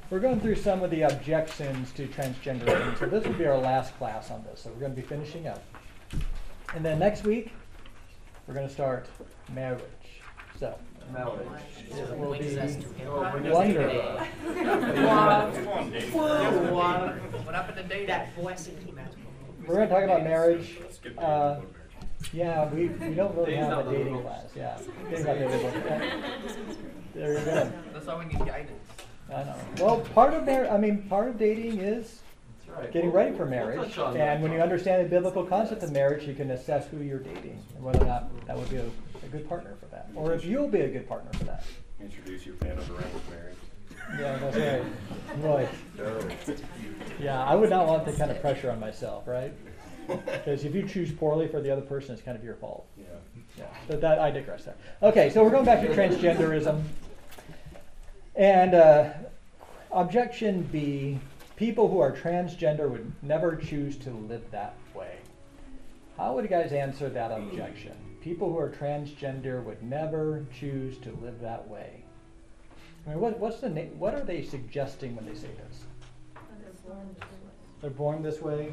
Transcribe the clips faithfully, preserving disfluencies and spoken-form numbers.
we're going through some of the objections to transgenderism. So this will be our last class on this. So we're going to be finishing up. And then next week, we're going to start marriage. So Marriage. it will be Oh, wonderful. What happened to dating? That blessed magical. We're going to talk about marriage. Uh, yeah, we, we don't really Dating's have not a dating biblical. class. Yeah, dating's not biblical. There you go. That's why we need guidance. I know. Well, part of mar- I mean, part of dating is That's right. getting We'll- ready for we'll marriage. touch on And that. when you understand the biblical concept of marriage, you can assess who you're dating and whether or not that would be a, a good partner for that, or if you'll be a good partner for that. Introduce your fan of around with marriage. Yeah, that's right. Boy. Yeah, I would not want that kind of pressure on myself, right? Because if you choose poorly for the other person, it's kind of your fault. Yeah. Yeah, but that, I digress there. Okay, so we're going back to transgenderism. And uh, objection B, people who are transgender would never choose to live that way. How would you guys answer that objection? People who are transgender would never choose to live that way. I mean, what, what's the na- what are they suggesting when they say this? They're born this way.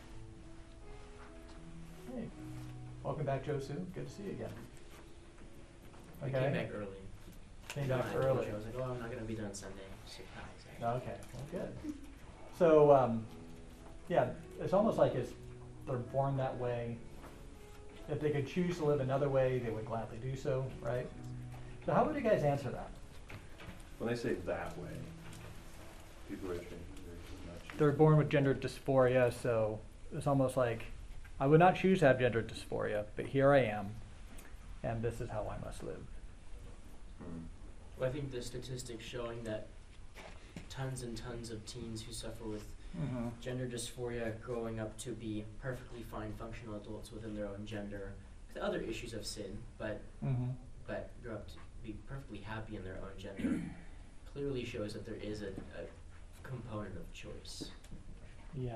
Hey, welcome back, Josu. Good to see you again. I came back early. Came No, back I told early. you, I was like, oh, I'm not going to be done Sunday. Surprise. Okay, well, good. So, um, yeah, it's almost like it's they're born that way. If they could choose to live another way, they would gladly do so, right? So, how would you guys answer that? When they say that way, people are thinking they're not They're born with gender dysphoria, so it's almost like I would not choose to have gender dysphoria, but here I am, and this is how I must live. Hmm. Well, I think the statistics showing that tons and tons of teens who suffer with Mm-hmm. gender dysphoria growing up to be perfectly fine functional adults within their own gender with other issues of sin, but Mm-hmm. but grow up to be perfectly happy in their own gender clearly shows that there is a, a component of choice. Yeah.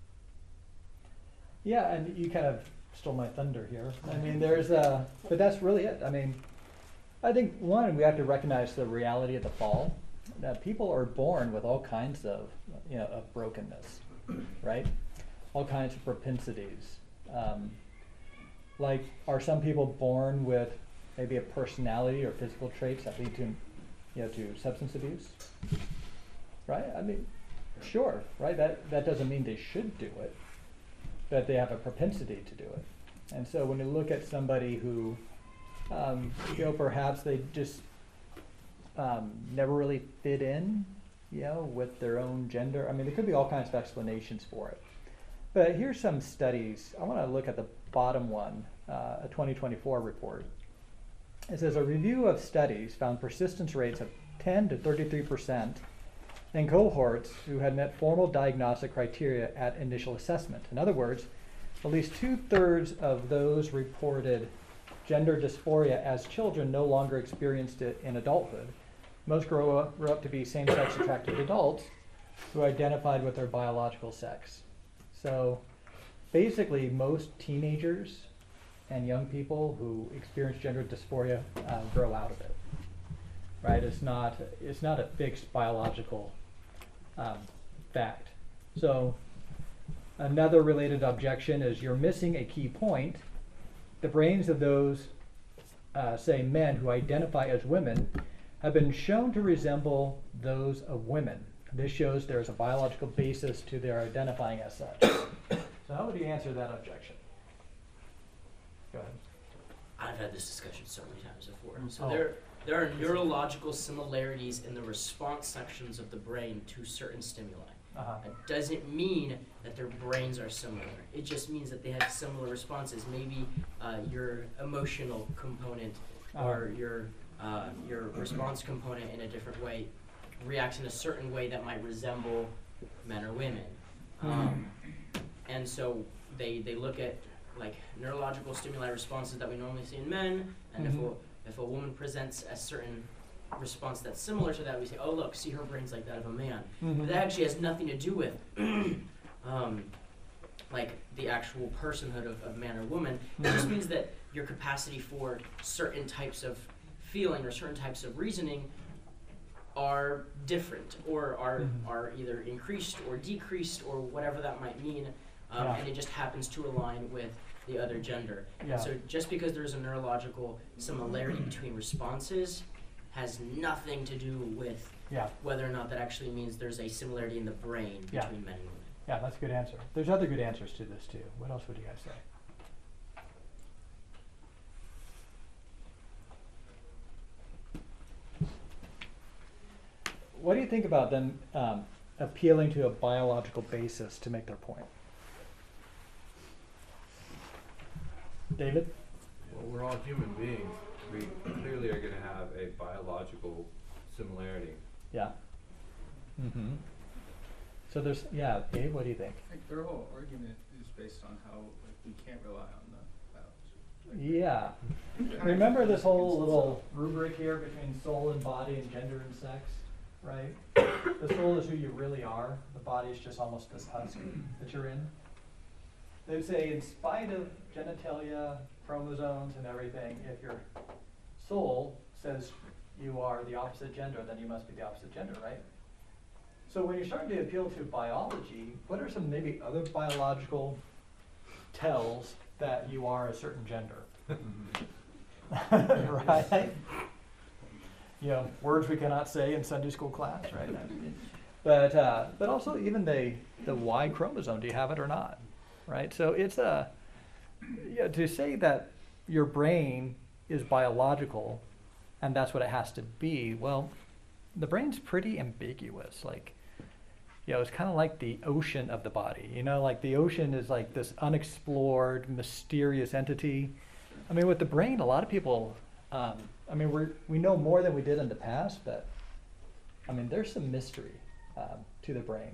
Yeah, and you kind of stole my thunder here. I mean, there's a, but that's really it. I mean, I think one, we have to recognize the reality of the fall. That people are born with all kinds of, you know, of brokenness, right? All kinds of propensities. Um, like, are some people born with maybe a personality or physical traits that lead to, you know, to substance abuse? Right? I mean, sure, right? That that doesn't mean they should do it, but they have a propensity to do it. And so when you look at somebody who, um, you know, perhaps they just um, never really fit in, you know, with their own gender. I mean, there could be all kinds of explanations for it. But here's some studies. I want to look at the bottom one, uh, a twenty twenty-four report. It says a review of studies found persistence rates of ten to thirty-three percent in cohorts who had met formal diagnostic criteria at initial assessment. In other words, at least two-thirds of those reported gender dysphoria as children no longer experienced it in adulthood. Most grow up, grow up to be same-sex attracted adults who identified with their biological sex. So basically, most teenagers and young people who experience gender dysphoria uh, grow out of it. Right? It's not, it's not a fixed biological um, fact. So another related objection is you're missing a key point. The brains of those, uh, say, men who identify as women have been shown to resemble those of women. This shows there's a biological basis to their identifying as such. So how would you answer that objection? Go ahead. I've had this discussion so many times before. So Oh. there there are neurological similarities in the response sections of the brain to certain stimuli. Uh-huh. That doesn't mean that their brains are similar. It just means that they have similar responses. Maybe uh, your emotional component or your uh, your response component in a different way reacts in a certain way that might resemble men or women. Um, and so they they look at like neurological stimuli responses that we normally see in men, and Mhm. if a if a woman presents a certain response that's similar to that, we say, oh look, see, her brain's like that of a man. Mhm. But that actually has nothing to do with um, like the actual personhood of, of man or woman. It just means that your capacity for certain types of feeling or certain types of reasoning are different or are Mhm. are either increased or decreased or whatever that might mean, um, Yeah. and it just happens to align with the other gender. Yeah. So just because there's a neurological similarity between responses has nothing to do with Yeah, whether or not that actually means there's a similarity in the brain Yeah. between men and women. yeah, that's a good answer. There's other good answers to this too. What else would you guys say? What do you think about them um, appealing to a biological basis to make their point? David? Well, we're all human beings. We clearly are gonna have a biological similarity. Yeah. Mm-hmm. So there's, yeah, Dave, what do you think? Like their whole argument is based on how like we can't rely on the biology. Yeah. Remember this whole little rubric here between soul and body and gender and sex, right? The soul is who you really are. The body is just almost this husk that you're in. They say in spite of genitalia, chromosomes and everything, if your soul says you are the opposite gender, then you must be the opposite gender, right? So when you're starting to appeal to biology, what are some maybe other biological tells that you are a certain gender? Right? You know, words we cannot say in Sunday school class, right? But uh, but also even the the Y chromosome, do you have it or not? Right? So it's a yeah, to say that your brain is biological and that's what it has to be, well, the brain's pretty ambiguous. Like, you know, it's kind of like the ocean of the body. You know, like the ocean is like this unexplored, mysterious entity. I mean, with the brain, a lot of people, um, I mean, we we know more than we did in the past, but I mean, there's some mystery um, to the brain.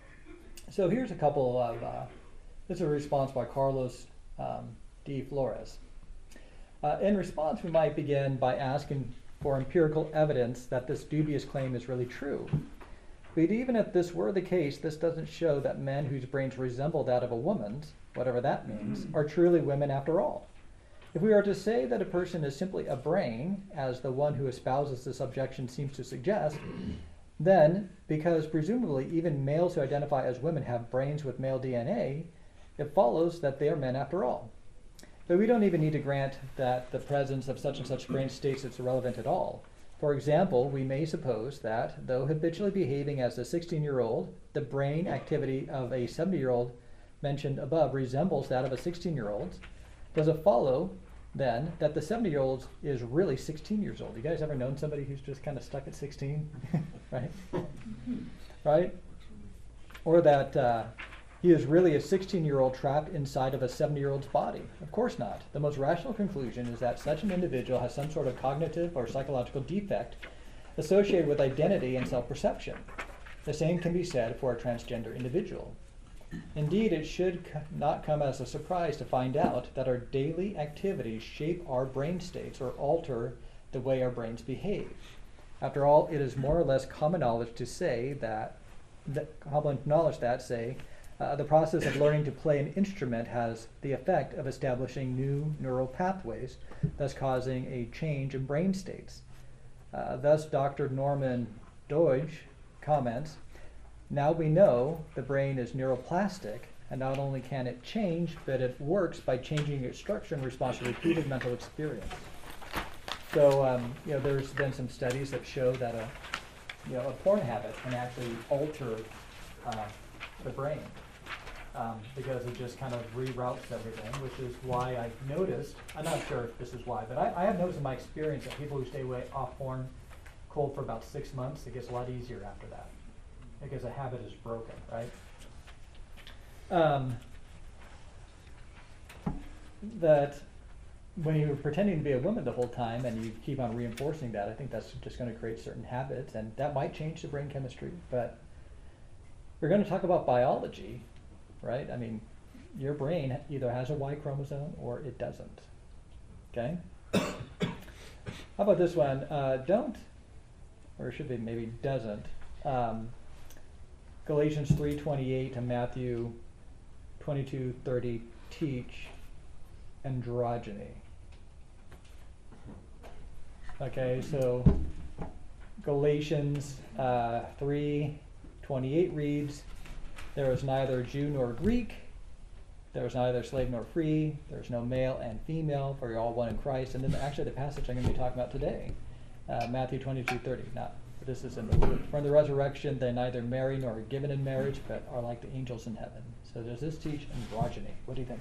So here's a couple of, uh, this is a response by Carlos um, D. Flores. Uh, in response, we might begin by asking for empirical evidence that this dubious claim is really true. But even if this were the case, this doesn't show that men whose brains resemble that of a woman's, whatever that means, are truly women after all. If we are to say that a person is simply a brain, as the one who espouses this objection seems to suggest, then, because presumably even males who identify as women have brains with male D N A, it follows that they are men after all. But we don't even need to grant that the presence of such and such brain states is irrelevant at all. For example, we may suppose that, though habitually behaving as a sixteen-year-old, the brain activity of a seventy-year-old mentioned above resembles that of a sixteen-year-old. Does it follow, then, that the seventy-year-old is really sixteen years old? You guys ever known somebody who's just kind of stuck at sixteen? Right? Right? Or that uh, he is really a sixteen-year-old trapped inside of a seventy-year-old's body? Of course not. The most rational conclusion is that such an individual has some sort of cognitive or psychological defect associated with identity and self-perception. The same can be said for a transgender individual. Indeed, it should c- not come as a surprise to find out that our daily activities shape our brain states or alter the way our brains behave. After all, it is more or less common knowledge to say that, that common knowledge that, say, uh, the process of learning to play an instrument has the effect of establishing new neural pathways, thus causing a change in brain states. Uh, thus, Doctor Norman Doidge comments, now we know the brain is neuroplastic, and not only can it change, but it works by changing its structure in response to repeated mental experience. So, um, you know, there's been some studies that show that a, you know, a porn habit can actually alter uh, the brain um, because it just kind of reroutes everything, which is why I noticed, I'm not sure if this is why, but I, I have noticed in my experience that people who stay away off porn cold for about six months, it gets a lot easier after that, because the habit is broken, right? Um, that when you're pretending to be a woman the whole time and you keep on reinforcing that, I think that's just going to create certain habits, and that might change the brain chemistry. But we're going to talk about biology, right? I mean, your brain either has a Y chromosome or it doesn't. Okay? How about this one? Uh, don't, or it should be maybe doesn't. Um, Galatians three twenty-eight and Matthew twenty-two thirty teach androgyny. Okay, so Galatians uh, three twenty-eight reads, "There is neither Jew nor Greek, there is neither slave nor free, there is no male and female, for you're all one in Christ." And then actually the passage I'm going to be talking about today, uh, Matthew twenty-two thirty. Now, this is in the from the resurrection, they neither marry nor are given in marriage, but are like the angels in heaven. So does this teach androgyny? What do you think?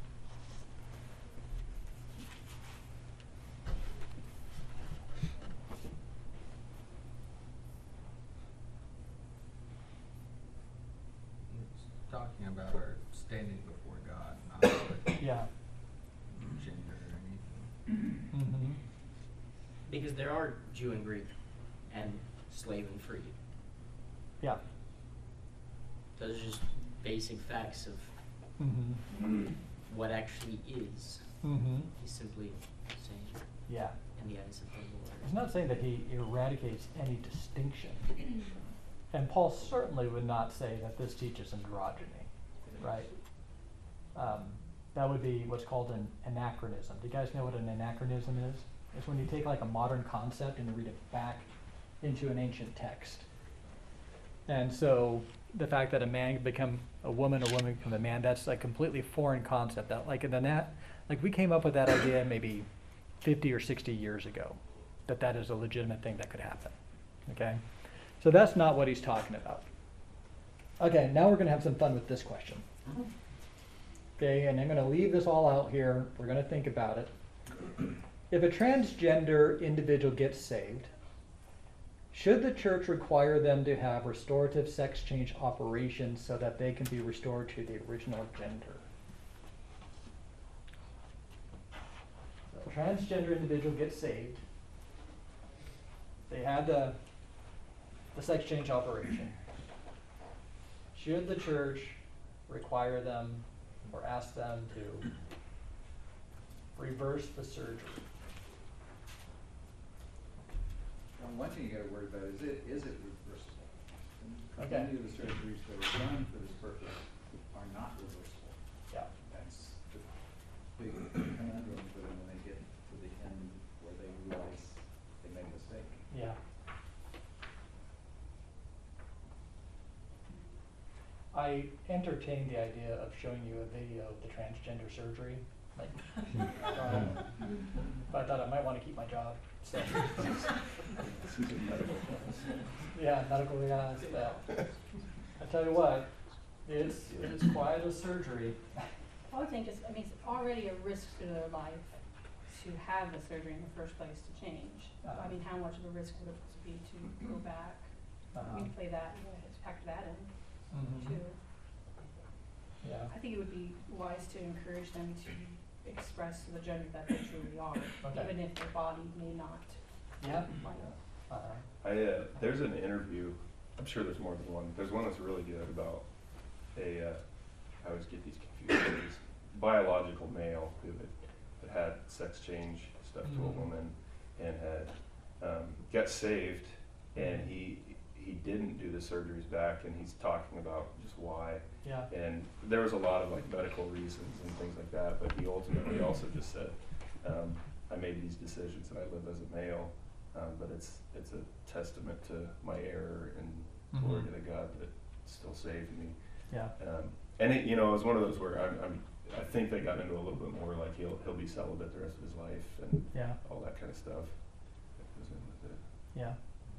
It's talking about our standing before God, not our Yeah. gender or anything. Mm-hmm. Because there are Jew and Greek and slave and free. Yeah. Those are just basic facts of Mm-hmm. what actually is. Mm-hmm. He's simply saying, Yeah. in the eyes of the Lord. He's not saying that he eradicates any distinction. And Paul certainly would not say that this teaches androgyny, right? Um, that would be what's called an anachronism. Do you guys know what an anachronism is? It's when you take like a modern concept and you read it back into an ancient text. And so the fact that a man can become a woman, a woman become a man, that's a completely foreign concept. That like in the nat, like we came up with that idea maybe fifty or sixty years ago, that that is a legitimate thing that could happen. Okay, so that's not what he's talking about. Okay, now we're going to have some fun with this question. Okay, and I'm going to leave this all out here. We're going to think about it. If a transgender individual gets saved, should the church require them to have restorative sex change operations so that they can be restored to the original gender? So a transgender individual gets saved. They had the, the sex change operation. Should the church require them or ask them to reverse the surgery? Well, one thing you gotta worry about is it, is it reversible? And Okay. Many of the surgeries that are done for this purpose are not reversible. Yeah. That's the big conundrum for them when they get to the end where they realize they made a mistake. Yeah. I entertained the idea of showing you a video of the transgender surgery, like, um, but I thought I might want to keep my job. So, This is a medical class. yeah, medical guys. Yeah. I tell you what, it's it's quite a surgery. I would think it's, I mean, it's already a risk to their life to have the surgery in the first place to change. Uh-huh. I mean, how much of a risk would it be to go back? Uh-huh. We play that, you know, factor that in Mhm. too. Yeah. I think it would be wise to encourage them to express the gender that they truly are, Okay. even if their body may not. Yeah. Like, Uh, I, uh, there's an interview, I'm sure there's more than one, there's one that's really good about a, uh, I always get these confused, these biological male who had, that had sex change stuff to a Mhm. woman and had, um, got saved, and he, he didn't do the surgeries back, and he's talking about just why. yeah. And there was a lot of like medical reasons and things like that, but he ultimately also just said, um, I made these decisions and I live as a male, um, but it's, it's a testament to my error and glory Mhm. to the God that still saved me. Yeah. Um, and it, you know, it was one of those where I'm, I'm, I think they got into a little bit more like he'll, he'll be celibate the rest of his life and Yeah. all that kind of stuff that goes in with it. Yeah.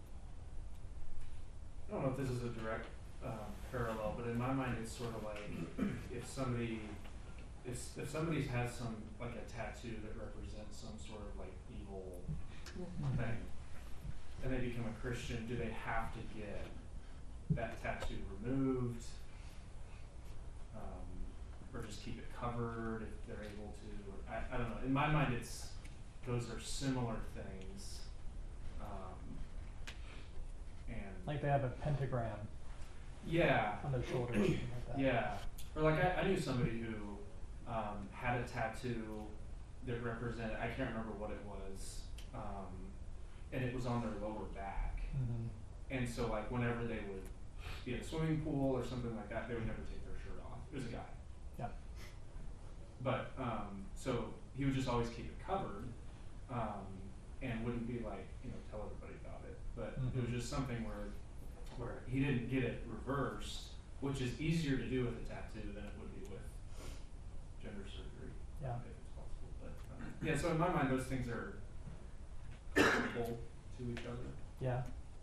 I don't know if this is a direct um, parallel, but in my mind, it's sort of like if somebody, if if somebody has some like a tattoo that represents some sort of like evil thing, and they become a Christian, do they have to get that tattoo removed, um, or just keep it covered if they're able to? Or, I I don't know. In my mind, it's those are similar things. Um, and Like they have a pentagram yeah, on their shoulder or something like that. yeah. Or like I, I knew somebody who um, had a tattoo that represented, I can't remember what it was, um, and it was on their lower back. Mhm. And so like whenever they would be in a swimming pool or something like that, they would never take their shirt off. It was a guy. Yeah. But um, so he would just always keep it covered, um, and wouldn't be like, you know, tell everybody about it. but it was Mhm. just something where, where he didn't get it reversed, which is easier to do with a tattoo than it would be with gender surgery. Yeah. If it's possible, but, um, yeah, so in my mind, those things are comparable to each other. Yeah.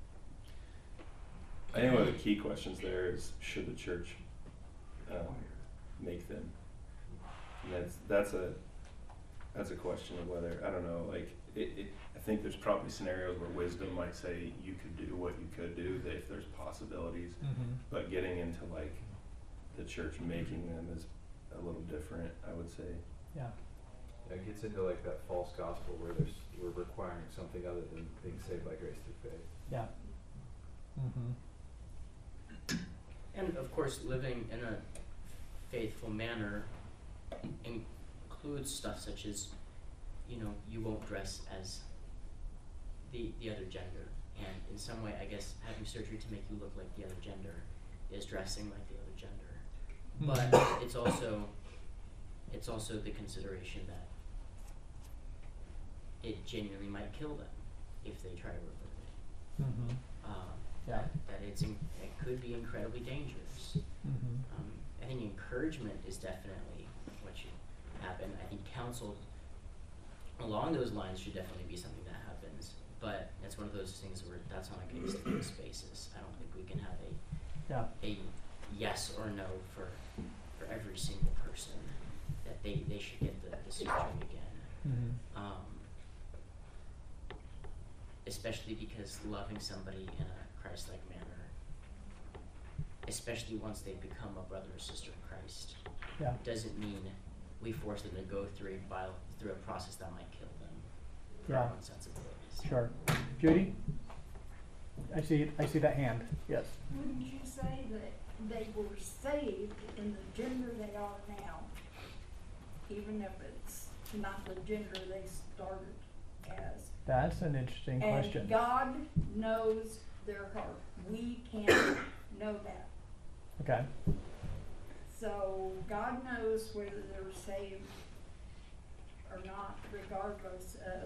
I think one of the key questions there is, should the church, um, make them? And that's, that's a, that's a question of whether, I don't know, like, it, it, I think there's probably scenarios where wisdom might say you could do what you could do, that if there's possibilities, Mm-hmm. but getting into like the church making them is a little different, I would say. Yeah. Yeah, it gets into like that false gospel where there's, we're requiring something other than being saved by grace through faith. Yeah. Mm-hmm. And of course, living in a faithful manner includes stuff such as, you know, you won't dress as the the other gender, and in some way, I guess having surgery to make you look like the other gender is dressing like the other gender. But it's also it's also the consideration that it genuinely might kill them if they try to revert it. Mm-hmm. Um, Yeah. that, that it's in, it could be incredibly dangerous. Mm-hmm. Um, I think encouragement is definitely what should happen. I think counsel along those lines should definitely be something that happens. But it's one of those things where that's on a case to case basis. I don't think we can have a Yeah. a yes or no for for every single person that they, they should get the, the surgery again. Mm-hmm. Um, especially because loving somebody in a Christ-like manner, especially once they become a brother or sister in Christ, Yeah. doesn't mean we force them to go through a bio, through a process that might kill them for Yeah. our own sensibilities. Sure. Judy? I see, I see that hand. Yes. Wouldn't you say that they were saved in the gender they are now, even if it's not the gender they started as? That's an interesting question. And God knows their heart. We can't know that. Okay. So God knows whether they're saved or not, regardless of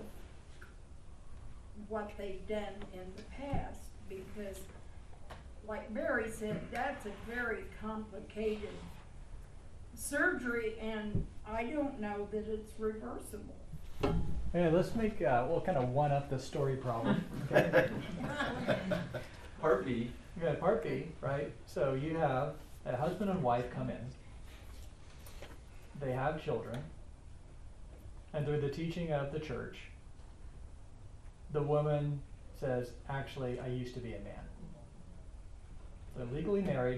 what they've done in the past, because like Barry said, that's a very complicated surgery, and I don't know that it's reversible. Okay, let's make, uh, we'll kind of one up the story problem. Okay. Part B. You got part B, right? So you have a husband and wife come in. They have children. And through the teaching of the church, the woman says, actually, I used to be a man. So they're legally married,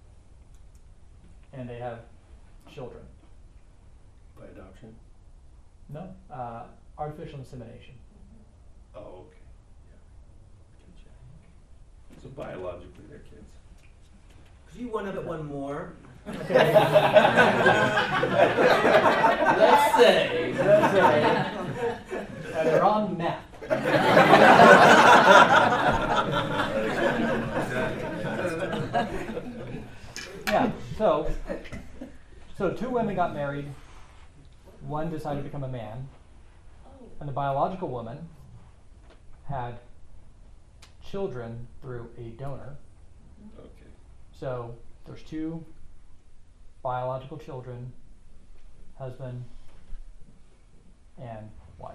and they have children. By adoption? No, uh, artificial insemination. Oh, okay. Yeah. Gotcha. So biologically, they're kids. Could you one up it one more? Okay. Let's say. Let's say. Uh, they're on meth. Yeah, so, so two women got married, one decided to become a man, and the biological woman had children through a donor. Okay. So there's two biological children, husband and wife.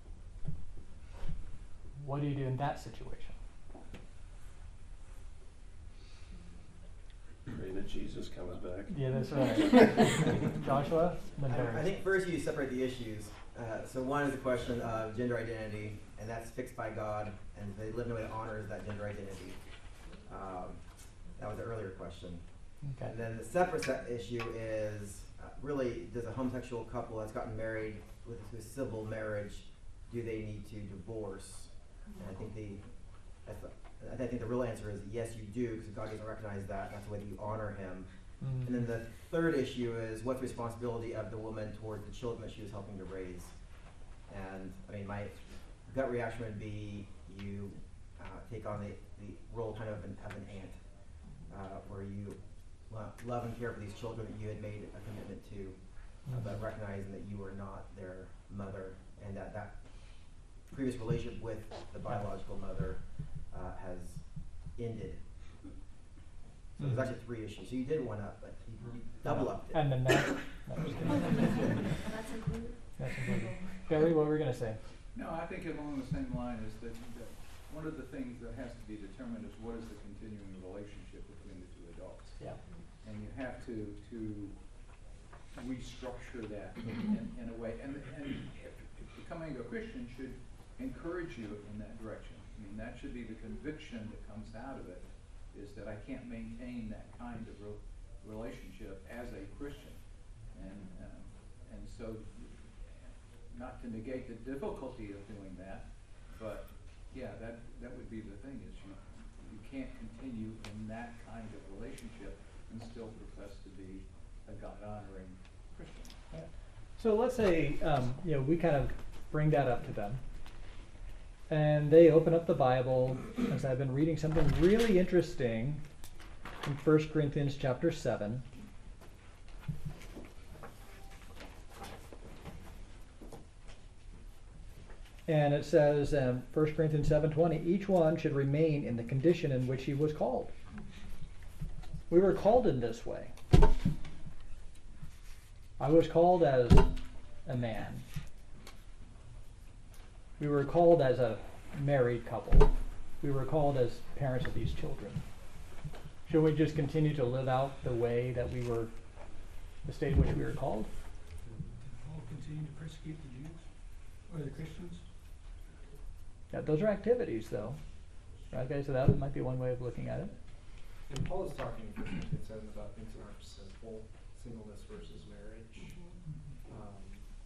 What do you do in that situation? Pray that Jesus comes back. Yeah, that's right. Joshua, then I, Barry. I think first you separate the issues. Uh, so one is the question of gender identity, and that's fixed by God, and they live in a way that honors that gender identity. Um, that was the earlier question. Okay. And then the separate set issue is uh, really, does a homosexual couple that's gotten married with a civil marriage, do they need to divorce? And I think the, that's the I think the real answer is yes, you do, because God doesn't recognize that. That's the way that you honor Him. Mhm. And then the third issue is what's the responsibility of the woman towards the children that she was helping to raise. And I mean, my gut reaction would be you uh, take on the, the role kind of an, of an aunt, uh, where you lo- love and care for these children that you had made a commitment to, uh, but recognizing that you are not their mother, and that that previous relationship with the biological mother uh, has ended. So there's actually three issues. So you did one up, but you, you double upped it. And then that, no, just kidding. That's included. That's included. Barry, what were we gonna say? No, I think along the same line is that, that one of the things that has to be determined is what is the continuing relationship between the two adults. Yeah. And you have to, to restructure that in, in a way, and, and if, if becoming a Christian should encourage you in that direction. I mean, that should be the conviction that comes out of it, is that I can't maintain that kind of re- relationship as a Christian. And, um, and so, not to negate the difficulty of doing that, but yeah, that, that would be the thing, is you, you can't continue in that kind of relationship and still profess to be a God-honoring Christian. Yeah. So let's say, um, you know, we kind of bring that up to them, and they open up the Bible, as I've been reading something really interesting in First Corinthians chapter seven. And it says in um, First Corinthians seven twenty, each one should remain in the condition in which he was called. We were called in this way. I was called as a man. We were called as a married couple. We were called as parents of these children. Should we just continue to live out the way that we were, the state in which we were called? Paul continued to persecute the Jews or the Christians? Yeah, those are activities, though. Okay, so that might be one way of looking at it. And Paul is talking in First Corinthians seven about things that aren't sinful, singleness versus marriage, um,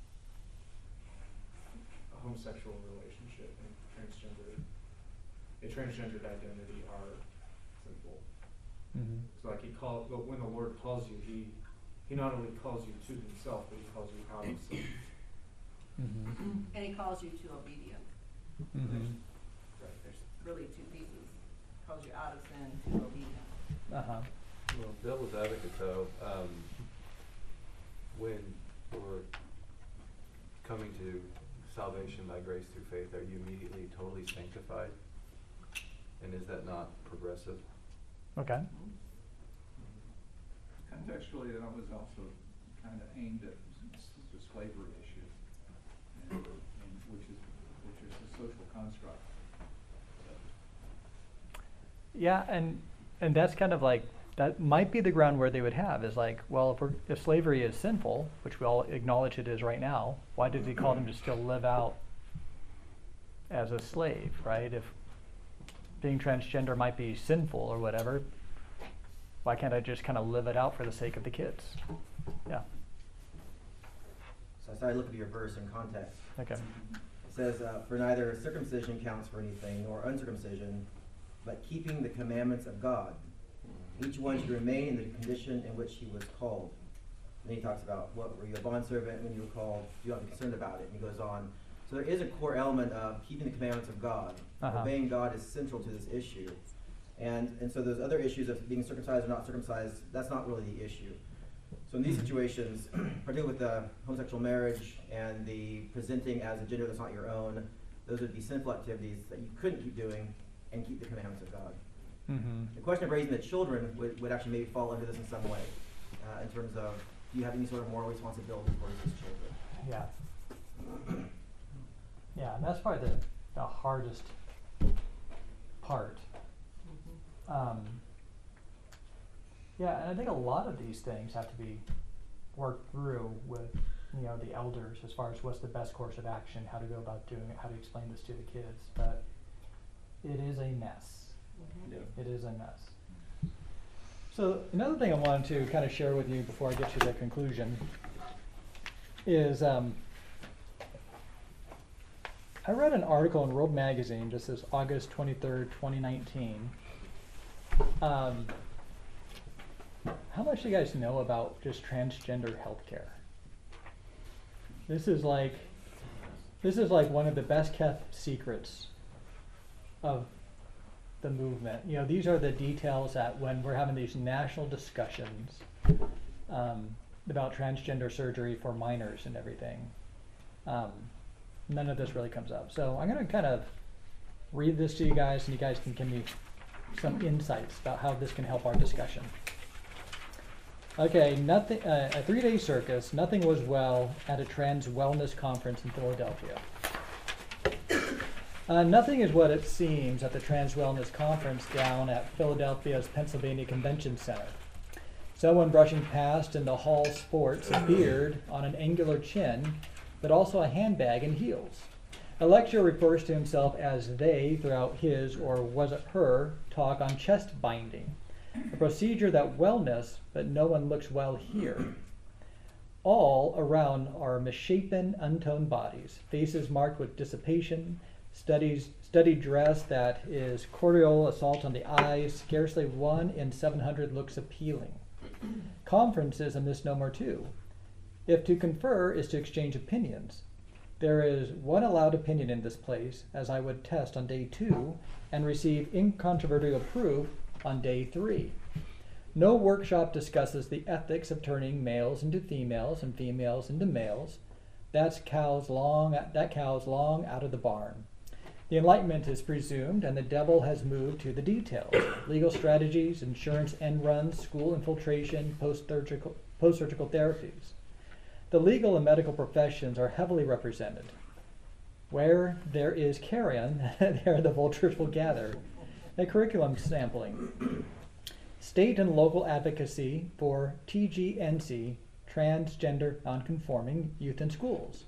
a homosexual relationship, and transgender, a transgendered identity are sinful. Mm-hmm. So like he called, but when the Lord calls you, he he not only calls you to himself, but he calls you out of sin. Mm-hmm. And he calls you to obedience. Mm-hmm. Right. There's really two pieces. Calls you out of sin to obedience. Uh-huh. Well, devil's advocate though, um, when we're coming to salvation by grace through faith, are you immediately totally sanctified? And is that not progressive? Okay. Contextually, that was also kind of aimed at s- the slavery issue, and, and which is which is a social construct. Yeah, and and that's kind of like, that might be the ground where they would have, is like, well, if we're, if slavery is sinful, which we all acknowledge it is right now, why did he call them to still live out as a slave, right? If being transgender might be sinful or whatever, why can't I just kind of live it out for the sake of the kids? Yeah. So I started looking at your verse in context. Okay. It says, uh, for neither circumcision counts for anything, nor uncircumcision, but keeping the commandments of God. Each one should remain in the condition in which he was called. And then he talks about, what were you, a bondservant when you were called? Do not be concerned about it. And he goes on. So there is a core element of keeping the commandments of God. Uh-huh. Obeying God is central to this issue. And and so those other issues of being circumcised or not circumcised, that's not really the issue. So in these situations, particularly with the homosexual marriage and the presenting as a gender that's not your own, those would be sinful activities that you couldn't keep doing and keep the commandments of God. Mm-hmm. The question of raising the children would, would actually maybe fall under this in some way, uh, in terms of, do you have any sort of moral responsibility towards these children? Yeah. Yeah, and that's probably the, the hardest part. Um, yeah, and I think a lot of these things have to be worked through with, you know, the elders as far as what's the best course of action, how to go about doing it, how to explain this to the kids. But it is a mess. Yeah. It is a mess. So another thing I wanted to kind of share with you before I get to the conclusion is um, I read an article in World Magazine, just this August twenty-third, twenty nineteen. Um, how much do you guys know about just transgender healthcare? This is like, this is like one of the best kept secrets of the movement. You know, these are the details that when we're having these national discussions um, about transgender surgery for minors and everything, um, none of this really comes up. So I'm going to kind of read this to you guys, and you guys can give me some insights about how this can help our discussion. Okay, nothing. Uh, a three-day circus. Nothing was well at a trans wellness conference in Philadelphia. Uh, nothing is what it seems at the Trans Wellness Conference down at Philadelphia's Pennsylvania Convention Center. Someone brushing past in the hall sports a beard on an angular chin, but also a handbag and heels. A lecturer refers to himself as they throughout his, or was it her, talk on chest binding, a procedure that wellness, but no one looks well here. All around are misshapen, untoned bodies, faces marked with dissipation, studies, studied dress that is cordial assault on the eyes. Scarcely one in seven hundred looks appealing. Conference is a misnomer too. If to confer is to exchange opinions, there is one allowed opinion in this place, as I would test on day two and receive incontrovertible proof on day three. No workshop discusses the ethics of turning males into females and females into males. That's cows long, that cow's long out of the barn. The Enlightenment is presumed, and the devil has moved to the details. Legal strategies, insurance end runs, school infiltration, post-surgical, post-surgical therapies. The legal and medical professions are heavily represented. Where there is carrion, there the vultures will gather. A curriculum sampling. State and local advocacy for T G N C, transgender nonconforming youth in schools.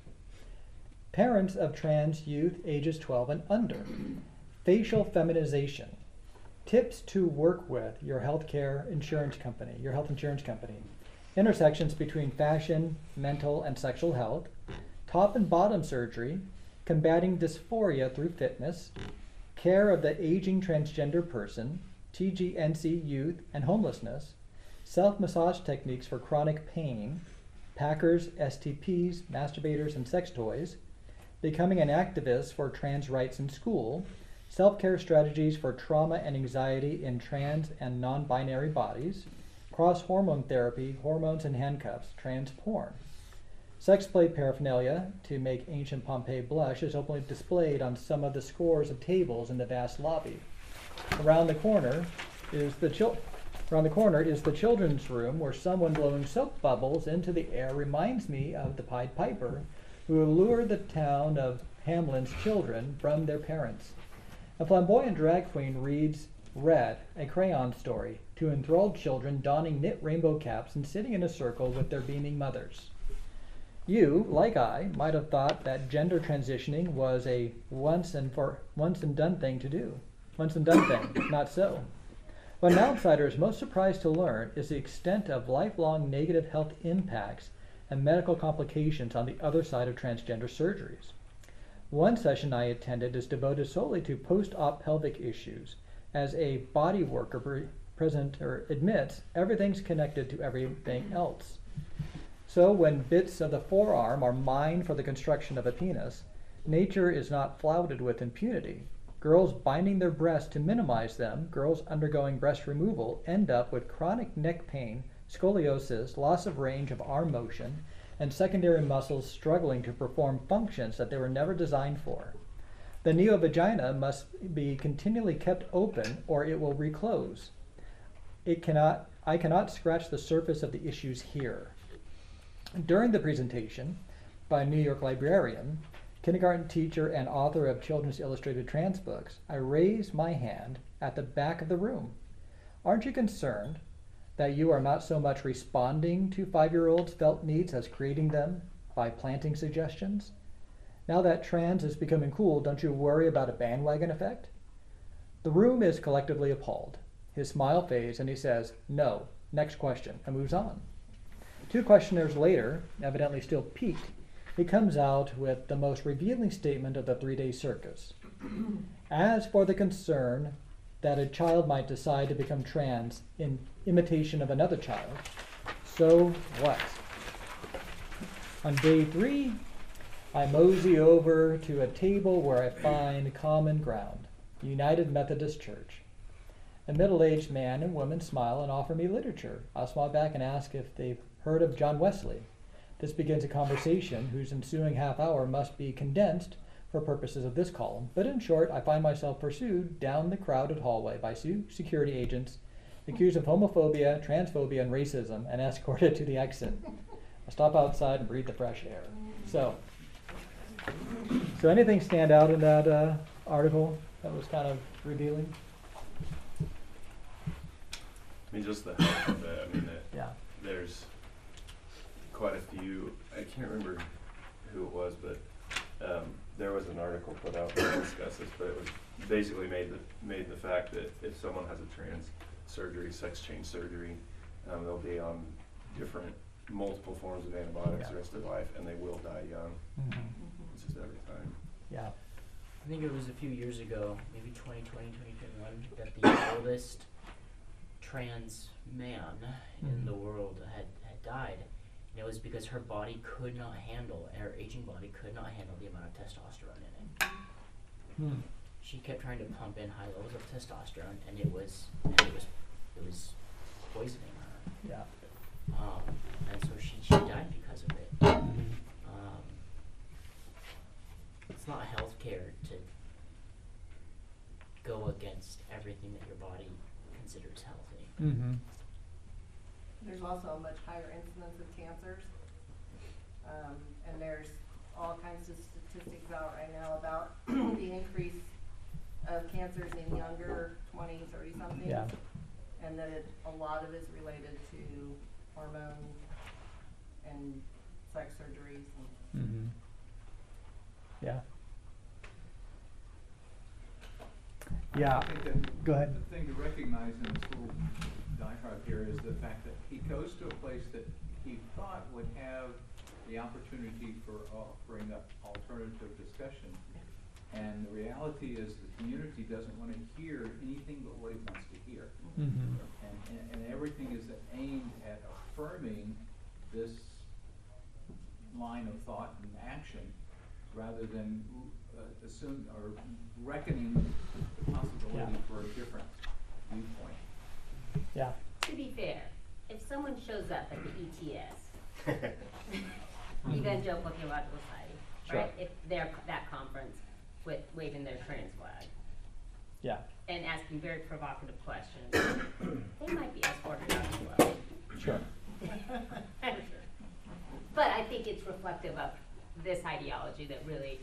Parents of trans youth ages twelve and under. Facial feminization. Tips to work with your healthcare insurance company, your health insurance company. Intersections between fashion, mental, and sexual health. Top and bottom surgery. Combating dysphoria through fitness. Care of the aging transgender person. T G N C youth and homelessness. Self-massage techniques for chronic pain. Packers, S T Ps, masturbators, and sex toys. Becoming an activist for trans rights in school, self-care strategies for trauma and anxiety in trans and non-binary bodies, cross-hormone therapy, hormones and handcuffs, trans porn. Sex play paraphernalia to make ancient Pompeii blush is openly displayed on some of the scores of tables in the vast lobby. Around the corner is the chil- around the corner is the children's room, where someone blowing soap bubbles into the air reminds me of the Pied Piper, who lured the town of Hamelin's children from their parents. A flamboyant drag queen reads Red, a crayon story, to enthralled children donning knit rainbow caps and sitting in a circle with their beaming mothers. You, like I, might have thought that gender transitioning was a once and for once and done thing to do. Once and done thing. Not so. What an outsider is most surprised to learn is the extent of lifelong negative health impacts and medical complications on the other side of transgender surgeries. One session I attended is devoted solely to post-op pelvic issues, as a body worker pre- present or admits everything's connected to everything else. So when bits of the forearm are mined for the construction of a penis, nature is not flouted with impunity. Girls binding their breasts to minimize them, girls undergoing breast removal, end up with chronic neck pain, scoliosis, loss of range of arm motion, and secondary muscles struggling to perform functions that they were never designed for. The neovagina must be continually kept open or it will reclose. It cannot, I cannot scratch the surface of the issues here. During the presentation by a New York librarian, kindergarten teacher and author of Children's Illustrated Trans books, I raised my hand at the back of the room. Aren't you concerned that you are not so much responding to five-year-olds' felt needs as creating them by planting suggestions? Now that trans is becoming cool, don't you worry about a bandwagon effect? The room is collectively appalled. His smile fades and he says, no, next question, and moves on. Two questioners later, evidently still piqued, he comes out with the most revealing statement of the three-day circus. As for the concern that a child might decide to become trans in imitation of another child, so what? On day three, I mosey over to a table where I find common ground, United Methodist Church. A middle-aged man and woman smile and offer me literature. I'll smile back and ask if they've heard of John Wesley. This begins a conversation whose ensuing half hour must be condensed for purposes of this column, but in short, I find myself pursued down the crowded hallway by su- security agents, accused of homophobia, transphobia, and racism, and escorted to the exit. I stop outside and breathe the fresh air. So, so anything stand out in that uh, article that was kind of revealing? I mean, just the health of it, I mean, it, Yeah. there's quite a few, I can't remember who it was, but um, there was an article put out that discussed this, but it was basically made the, made the fact that if someone has a trans surgery, sex change surgery, um, they'll be on different, multiple forms of antibiotics Yeah. the rest of their life, and they will die young. Mhm. It's just every time. Yeah. I think it was a few years ago, maybe twenty twenty, twenty twenty-one, that the oldest trans man in Mhm. the world had, had died. And it was because her body could not handle, her aging body could not handle the amount of testosterone in it. Hmm. She kept trying to pump in high levels of testosterone, and it was, and it was, it was poisoning her. Yeah. Um, and so she, she died because of it. Mhm. Um, it's not healthcare to go against everything that your body considers healthy. Mm-hmm. There's also a much higher incidence of cancers. Um, and there's all kinds of statistics out right now about the increase of cancers in younger twenty, thirty somethings. Yeah. And that it, a lot of it is related to hormone and sex surgeries and Mm-hmm. Yeah. Yeah. I think that Go ahead. the thing to recognize in this little diatribe here is the fact that he goes to a place that he thought would have the opportunity for offering up alternative discussion. And the reality is the community doesn't want to hear anything but what it wants to hear. Mm-hmm. And, and, and everything is aimed at affirming this line of thought and action rather than uh, assume or reckoning the possibility Yeah. for a different viewpoint. Yeah. To be fair, if someone shows up at the E T S, Evangelical Theological Society, Sure. right? If they're c- that conference with waving their trans flag Yeah. and asking very provocative questions, they might be escorted out as well. Sure. But I think it's reflective of this ideology that really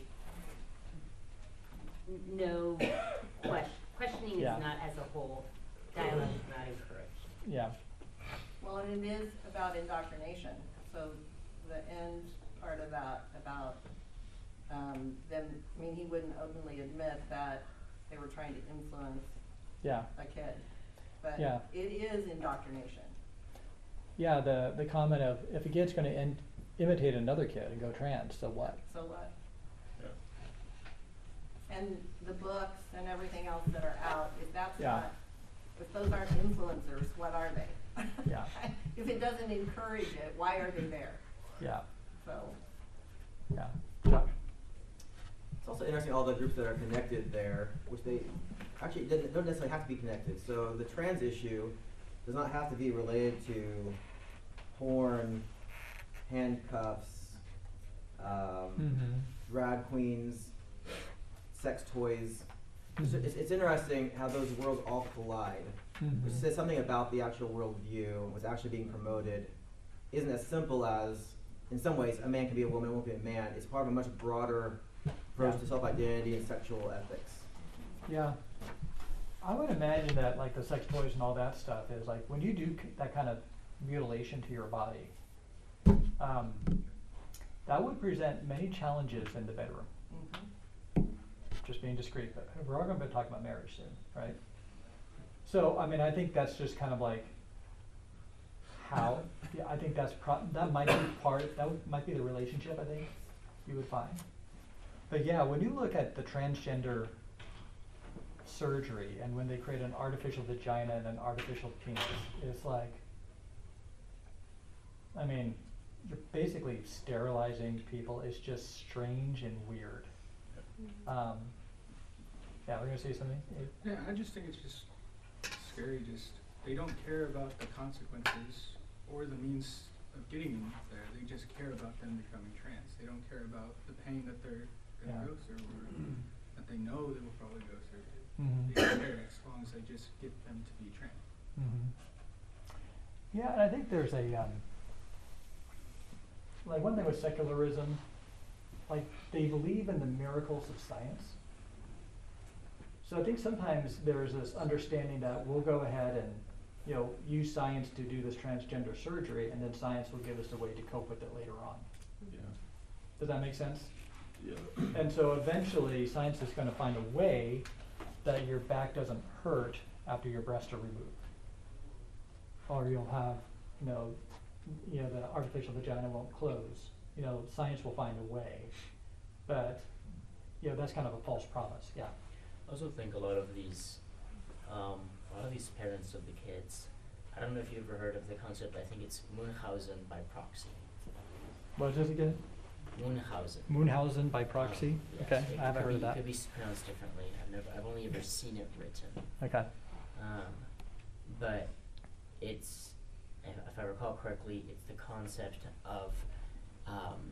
n- no question, questioning Yeah. is not as a whole, dialogue is not encouraged. Yeah. well, and it is about indoctrination. So the end part of that about um, them, I mean, he wouldn't openly admit that they were trying to influence Yeah. a kid, but Yeah. it is indoctrination. Yeah. The the comment of if a kid's going to in, imitate another kid and go trans, so what? So what? Yeah. And the books and everything else that are out, if that's Yeah. not, if those aren't influencers, what are they? Yeah. If it doesn't encourage it, why are they there? Yeah. So, Yeah. Josh. It's also interesting all the groups that are connected there, which they actually didn't, don't necessarily have to be connected. So the trans issue does not have to be related to porn, handcuffs, um, Mm-hmm. drag queens, sex toys. It's, Mhm. it's, it's interesting how those worlds all collide, which Mhm. says something about the actual worldview, what's actually being promoted, isn't as simple as, in some ways, a man can be a woman, a woman can be a man. It's part of a much broader approach Yeah. to self-identity and sexual ethics. Yeah. I would imagine that like the sex toys and all that stuff is like when you do c- that kind of mutilation to your body, um, that would present many challenges in the bedroom. mhm. Just being discreet, but we're all going to be talking about marriage soon, right? So, I mean, I think that's just kind of like how, yeah, I think that's pro- that might be part, that would, might be the relationship, I think, you would find. But yeah, when you look at the transgender surgery and when they create an artificial vagina and an artificial penis, it's like, I mean, you're basically sterilizing people. It's just strange and weird. Um, yeah, we're gonna say something? Abe? Yeah, I just think it's just scary, just, they don't care about the consequences or the means of getting them there. They just care about them becoming trans. They don't care about the pain that they're gonna Yeah. go through, or that they know they will probably go through. Mhm. They don't care, as long as they just get them to be trained. Mhm. Yeah, and I think there's a, um, like one thing with secularism, like they believe in the miracles of science. So I think sometimes there's this understanding that we'll go ahead and, you know, use science to do this transgender surgery, and then science will give us a way to cope with it later on. Yeah. Does that make sense? Yeah. And so eventually, science is gonna find a way that your back doesn't hurt after your breasts are removed. Or you'll have, you know, you know, the artificial vagina won't close. You know, science will find a way. But, you know, that's kind of a false promise, yeah. I also think a lot of these, um, a lot of these parents of the kids, I don't know if you've ever heard of the concept, I think it's Munchausen by proxy. What is this again? Munchausen. Munchausen by proxy? Um, yes, Okay, it I haven't could heard of be- that. It could be s- pronounced differently. I've never, I've only ever seen it written. Okay. Um, but it's, if, if I recall correctly, it's the concept of um,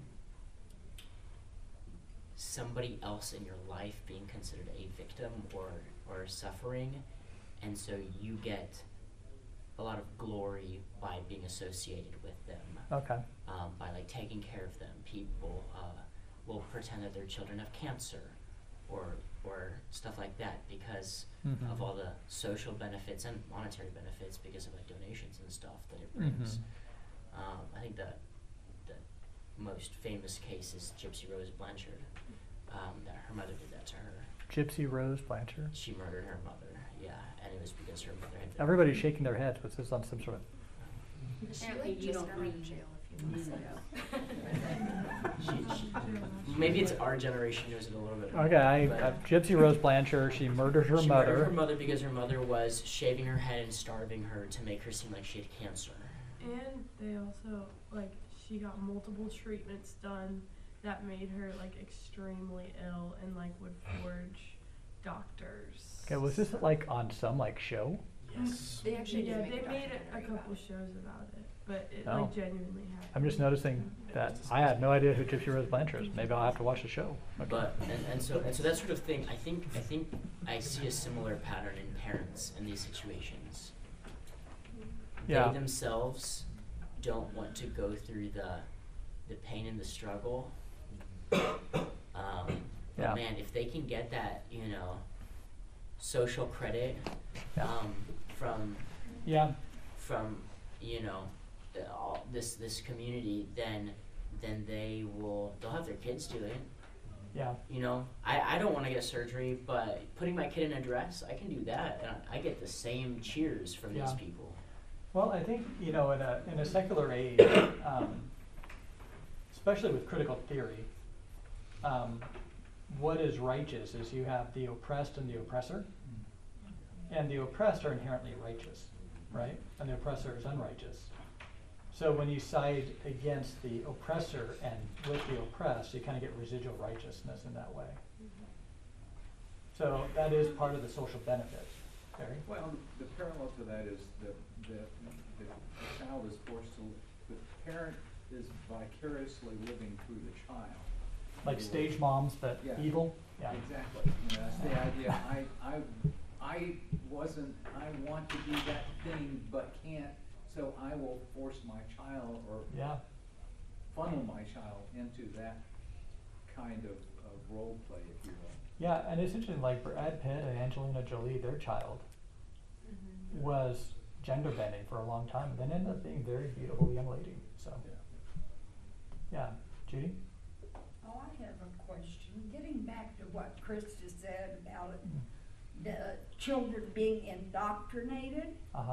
somebody else in your life being considered a victim or or suffering, and so you get a lot of glory by being associated with them. Okay. Um, by like taking care of them, people uh, will pretend that their children have cancer, or or stuff like that because Mhm. of all the social benefits and monetary benefits because of like donations and stuff that it brings. Mhm. Um, I think the the most famous case is Gypsy Rose Blanchard. Um, that her mother did that to her. Gypsy Rose Blanchard. She murdered her mother. Yeah, and it was because her mother had been. Everybody's shaking their heads. Was this on some sort of? Apparently you don't read. She, she, maybe it's our generation knows it a little bit more. Okay, I, but uh, Gypsy Rose Blanchard. She murdered her she mother. murdered her mother because her mother was shaving her head and starving her to make her seem like she had cancer. And they also, like, she got multiple treatments done that made her, like, extremely ill and, like, would forge doctors. Okay, was this like on some like show? Yes. They actually did Yeah, make a they made a, a documentary couple about it. shows about it, but it, Oh. like, genuinely happened. I'm just noticing that I had no idea who Gypsy Rose Blanchard is. Maybe I'll have to watch the show. Okay. But and, and so and so that sort of thing. I think I think I see a similar pattern in parents in these situations. Yeah. They themselves don't want to go through the the pain and the struggle. Um, but Yeah. man, if they can get that, you know, social credit Yeah. um, from Yeah. from you know the, all, this this community, then then they will they'll have their kids do it. Yeah. You know, I, I don't want to get surgery, but putting my kid in a dress, I can do that, and I, I get the same cheers from these Yeah. people. Well, I think, you know, in a, in a secular age, um, especially with critical theory, um, what is righteous is you have the oppressed and the oppressor. And the oppressed are inherently righteous, right? And the oppressor is unrighteous. So when you side against the oppressor and with the oppressed, you kind of get residual righteousness in that way. So that is part of the social benefit. Barry? Well, the parallel to that is that the, the, the child is forced to, the parent is vicariously living through the child. Like stage moms, but Yeah. evil? Yeah. Exactly. You know, that's the idea. I, I, I wasn't, I want to do that thing, but can't, so I will force my child or Yeah. funnel my child into that kind of, of role play, if you will. Yeah, and it's interesting, like Brad Pitt and Angelina Jolie, their child was gender bending for a long time, and then ended up being a very beautiful young lady, so. Yeah, Judy? Oh, I have a question. Getting back to what Krista said about it, the children being indoctrinated. Uh-huh.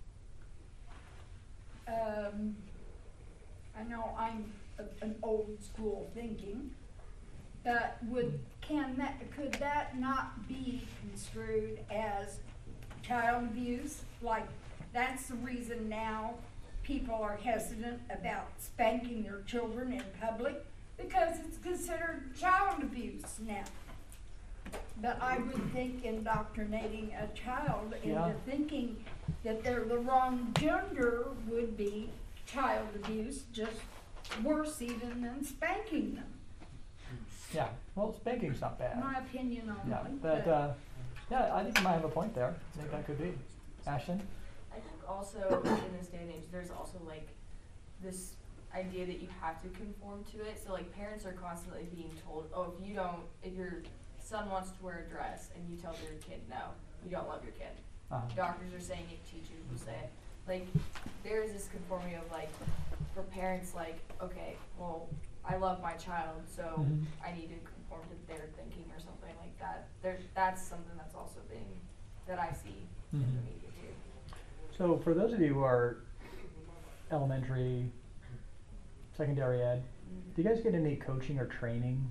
Um, I know I'm a, an old school thinking, but would, can that, could that not be construed as child abuse? Like, that's the reason now people are hesitant about spanking their children in public, because it's considered child abuse now. But I would think indoctrinating a child Yeah. into thinking that they're the wrong gender would be child abuse, just worse even than spanking them. Yeah, well, spanking's not bad. my opinion on Yeah, it. but, uh, yeah, I think you might have a point there. I think that could be. Ashton? I think also in this day and age, there's also like this idea that you have to conform to it. So like parents are constantly being told, oh, if you don't, if your son wants to wear a dress and you tell your kid no, you don't love your kid. Uh-huh. Doctors are saying it, teachers will say it. Like there is this conformity of like, for parents like, okay, well, I love my child, so Mhm. I need to conform to their thinking or something like that. There, that's something that's also being, that I see in the Mhm. media too. So for those of you who are elementary, secondary ed, do you guys get any coaching or training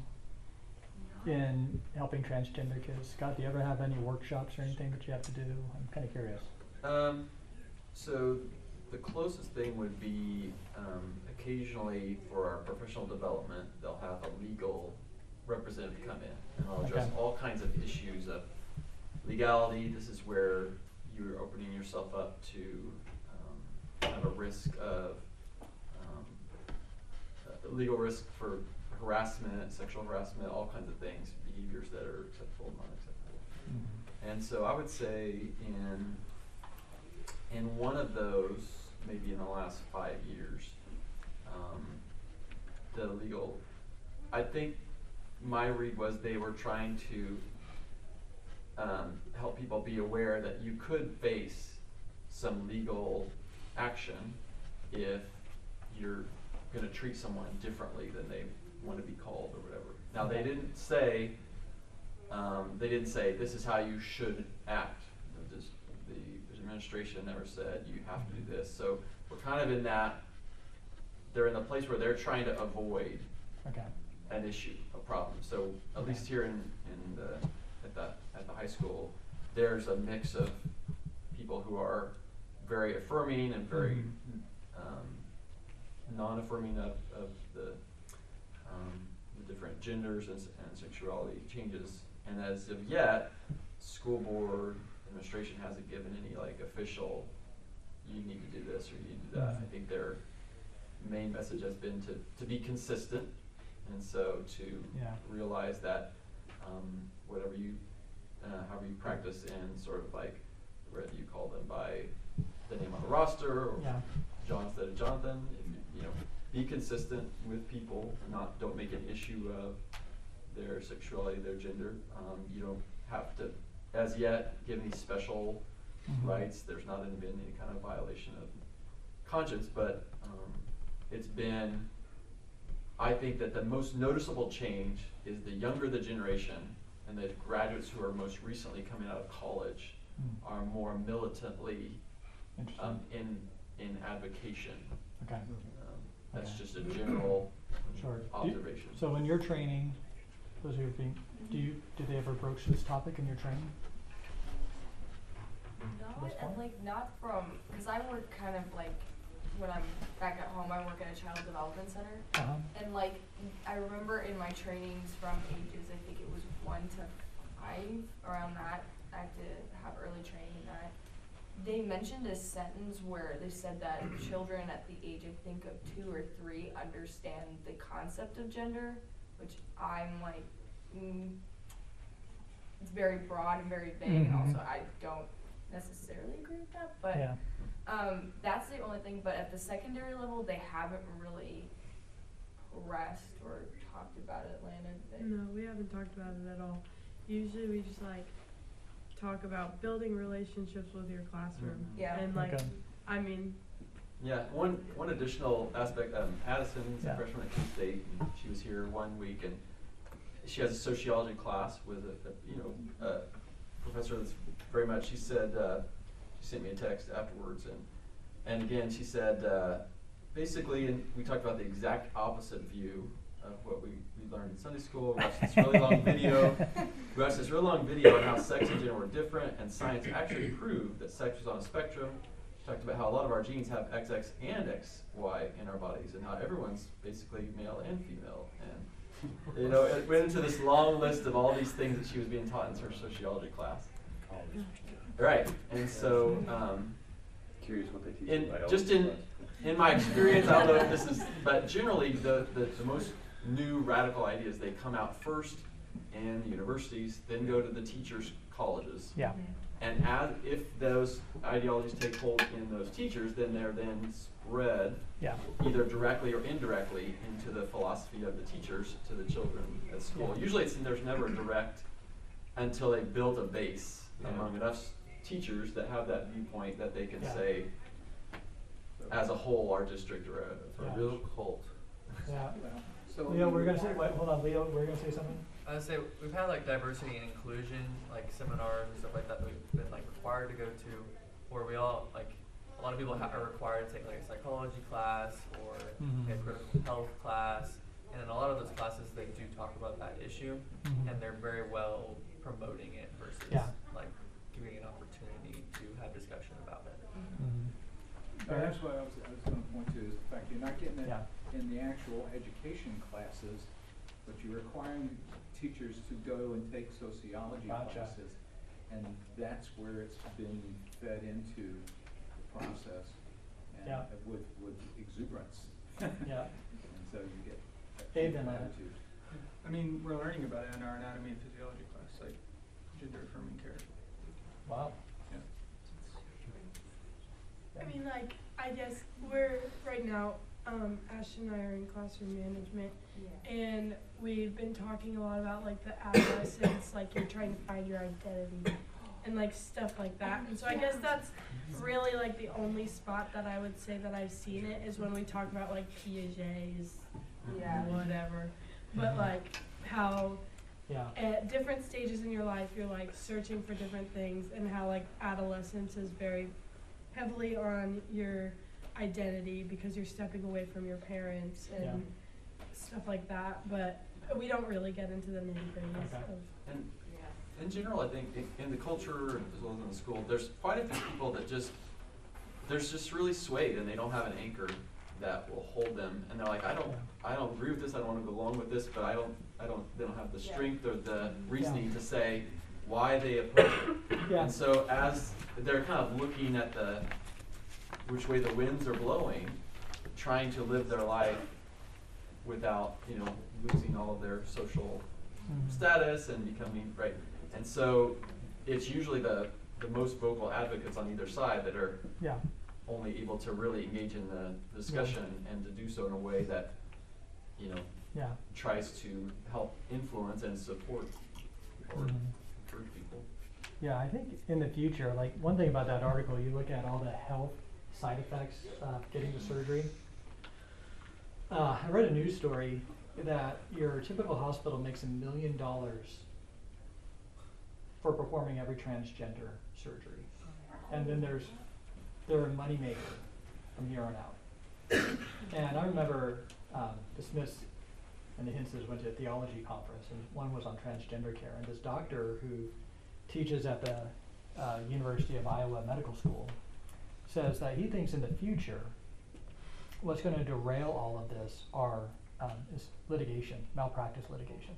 in helping transgender kids? Scott, do you ever have any workshops or anything that you have to do? I'm kind of curious. Um, so the closest thing would be um, occasionally for our professional development, they'll have a legal representative come in and they'll address Okay. all kinds of issues of legality. This is where you're opening yourself up to um, kind of a risk of um, uh, legal risk for harassment, sexual harassment, all kinds of things, behaviors that are acceptable, not acceptable. Mhm. And so I would say in in one of those, maybe in the last five years, um, the legal, I think my read was they were trying to um, help people be aware that you could face some legal action if you're going to treat someone differently than they want to be called or whatever. Now they didn't say, um, they didn't say this is how you should act. The, dis- the administration never said you have to do this. So we're kind of in that, they're in the place where they're trying to avoid Okay. an issue, a problem. So at least here in, in the, at the, at the high school, there's a mix of people who are very affirming and very Mhm. um, non-affirming of, of the, um, the different genders and, s- and sexuality changes. And as of yet, school board administration hasn't given any like official, you need to do this or you need to do that. I think their main message has been to, to be consistent, and so to Yeah. realize that um, whatever you, uh, however you practice in sort of like, whether you call them by the name on the roster or Yeah. John instead of Jonathan, if you, you know, be consistent with people, not, don't make an issue of their sexuality, their gender. Um, you don't have to, as yet, give any special Mhm. rights. There's not been any kind of violation of conscience, but um, it's been, I think that the most noticeable change is the younger the generation and the graduates who are most recently coming out of college Mm. are more militantly Interesting. um, in in advocation. Okay. Um, that's Okay. just a general Sure. Do you- observation. So in your training, those who are being, do you, did they ever broach this topic in your training? No, This and part? like not from, because I work kind of like, when I'm back at home, I work at a child development center. Uh-huh. And like, I remember in my trainings from ages, I think it was one to five, around that, I had to have early training in that. They mentioned a sentence where they said that children at the age, I think of two or three, understand the concept of gender, which I'm like, mm, it's very broad and very vague, and also Mhm. I don't necessarily agree with that, but Yeah. um, that's the only thing. But at the secondary level, they haven't really pressed or talked about it, Landon. They- No, we haven't talked about it at all. Usually we just like talk about building relationships with your classroom. Mhm. Yeah. And like, Okay. I mean, Yeah, one one additional aspect. Um, Addison's Yeah. a freshman at Kent State, and she was here one week, and she has a sociology class with a, a you know a professor that's very much. She said uh, she sent me a text afterwards, and and again she said uh, basically, and we talked about the exact opposite view of what we, we learned in Sunday school. We watched this really long video. We watched this really long video on how sex and gender were different, and science actually proved that sex was on a spectrum. Talked about how a lot of our genes have X X and X Y in our bodies, and how everyone's basically male and female. And you know, it went into this long list of all these things that she was being taught in her sociology class. Right, and so um, Curious what they teach in in biology just in class. in my experience, I don't know if this is, but generally the the, the most new radical ideas, they come out first in universities, then go to the teachers' colleges. Yeah. And as, if those ideologies take hold in those teachers, then they're then spread Yeah. either directly or indirectly into the philosophy of the teachers to the children at school. Yeah. Usually it's, there's never a direct until they build a base Yeah. among enough teachers that have that viewpoint that they can Yeah. say, as a whole, our district or a, It's a Yeah. real cult. Yeah. Well, so Leo, we we're gonna say, require- wait, hold on, Leo, we're gonna say something? I would say we've had like diversity and inclusion like seminars and stuff like that that we've been like required to go to, where we all like a lot of people ha- are required to take like a psychology class or Mhm. a critical health class, and in a lot of those classes they do talk about that issue, Mhm. and they're very well promoting it versus Yeah. like giving an opportunity to have discussion about it. Mhm. Uh, that's what I was, I was gonna point to, is the fact you're not getting it Yeah. in the actual education classes, but you're requiring teachers to go and take sociology Gotcha. classes. And that's where it's been fed into the process, and Yeah. uh, with, with exuberance. Yeah. And so you get that Abe, kind of then, uh, attitude. I mean, we're learning about it in our anatomy and physiology class, like gender affirming care. Wow. I mean, like, I guess we're, right now, um, Ashton and I are in classroom management, and we've been talking a lot about, like, the adolescence, like, you're trying to find your identity, and, like, stuff like that. And so I guess that's really, like, the only spot that I would say that I've seen it is when we talk about, like, Piaget's, Yeah. whatever. But, like, how Yeah. at different stages in your life, you're, like, searching for different things, and how, like, adolescence is very heavily on your identity because you're stepping away from your parents and Yeah. stuff like that, but we don't really get into the nitty-gritties Okay. of. And in general, I think in, in the culture as well as in the school, there's quite a few people that just, there's just really swayed and they don't have an anchor that will hold them. And they're like, I don't, I don't agree with this, I don't wanna go along with this, but I don't, I don't, they don't have the Yeah. strength or the reasoning to say why they oppose it. Yeah. And so as they're kind of looking at the, which way the winds are blowing, trying to live their life without, you know, losing all of their social Mhm. status and becoming, right? And so it's usually the, the most vocal advocates on either side that are Yeah. only able to really engage in the discussion and to do so in a way that, you know, Yeah. tries to help influence and support or Mhm. encourage people. Yeah, I think in the future, like, one thing about that article, you look at all the health side effects of getting the surgery. Uh, I read a news story that your typical hospital makes a million dollars for performing every transgender surgery. And then there's, they're a moneymaker from here on out. And I remember, um, the Smiths and the Hintzes went to a theology conference, and one was on transgender care, and this doctor who teaches at the uh, University of Iowa Medical School says that he thinks in the future what's going to derail all of this are um, is litigation, malpractice litigation.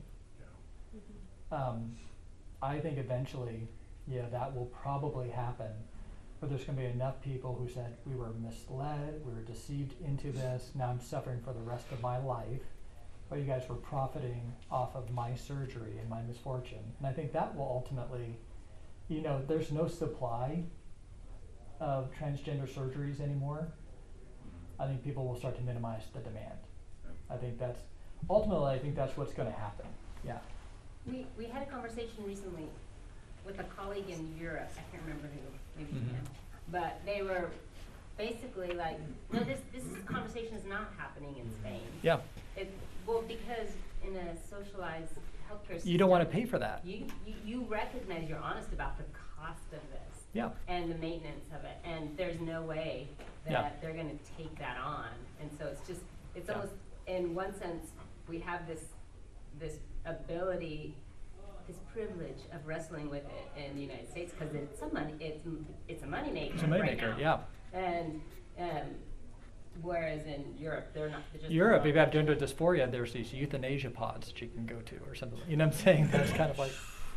Um, I think eventually, yeah, that will probably happen, but there's going to be enough people who said we were misled, we were deceived into this, now I'm suffering for the rest of my life, but you guys were profiting off of my surgery and my misfortune. And I think that will ultimately, you know, there's no supply of transgender surgeries anymore. I think people will start to minimize the demand. I think that's, ultimately, I think that's what's gonna happen, yeah. We, we had a conversation recently with a colleague in Europe, I can't remember who, maybe Mhm. him. But they were basically like, no, this, this is- conversation is not happening in Spain. Yeah. It, well, because in a socialized healthcare system. You don't wanna pay for that. You, you, you recognize, you're honest about the cost of this. Yeah. And the maintenance of it, and there's no way that Yeah. they're gonna take that on. And so it's just, it's Yeah. almost, in one sense, we have this, this ability, this privilege of wrestling with it in the United States, cause it's a money, it's, m- it's a moneymaker It's a right moneymaker, now. yeah. And, um, whereas in Europe, they're not, they're just. Europe, not- if you have gender dysphoria, there's these euthanasia pods that you can go to or something, you know what I'm saying? That's kind of like,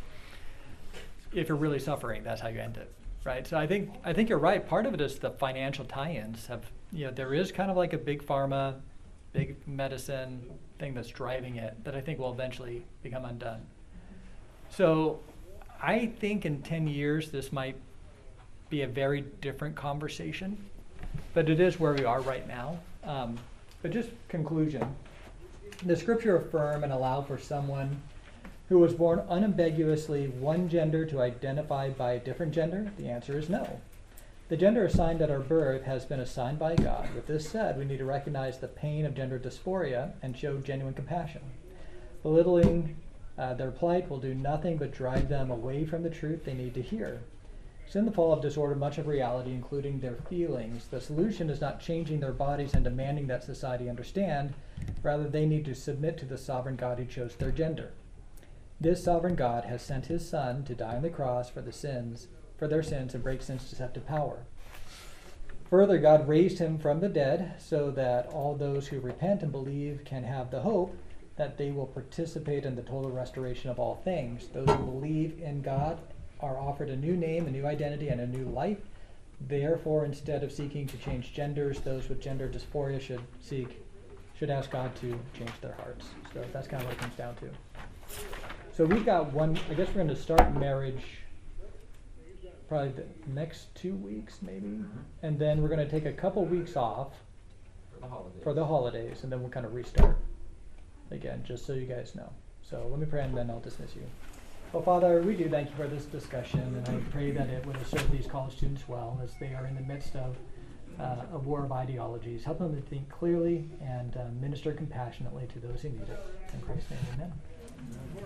if you're really suffering, that's how you end it, right? So I think, I think you're right, part of it is the financial tie-ins have, you know, there is kind of like a big pharma, big medicine thing that's driving it that I think will eventually become undone. So I think in ten years this might be a very different conversation, but it is where we are right now. Um, but just conclusion, the scripture affirm and allow for someone who was born unambiguously one gender to identify by a different gender? The answer is no. The gender assigned at our birth has been assigned by God. With this said, we need to recognize the pain of gender dysphoria and show genuine compassion. Belittling uh, their plight will do nothing but drive them away from the truth they need to hear. Sin and the fall have disordered much of reality, including their feelings. The solution is not changing their bodies and demanding that society understand. Rather, they need to submit to the sovereign God who chose their gender. This sovereign God has sent his Son to die on the cross for the sins, for their sins and break sin's deceptive power. Further, God raised him from the dead so that all those who repent and believe can have the hope that they will participate in the total restoration of all things. Those who believe in God are offered a new name, a new identity, and a new life. Therefore, instead of seeking to change genders, those with gender dysphoria should seek, should ask God to change their hearts. So that's kind of what it comes down to. So we've got one, I guess we're going to start marriage probably the next two weeks maybe. Mhm. And then we're going to take a couple weeks off For the holidays. for the holidays, and then we'll kind of restart again, just so you guys know. So let me pray and then I'll dismiss you. Well, Father, we do thank you for this discussion, and I pray that it will serve these college students well as they are in the midst of uh, a war of ideologies. Help them to think clearly and uh, minister compassionately to those who need it. In Christ's name, amen.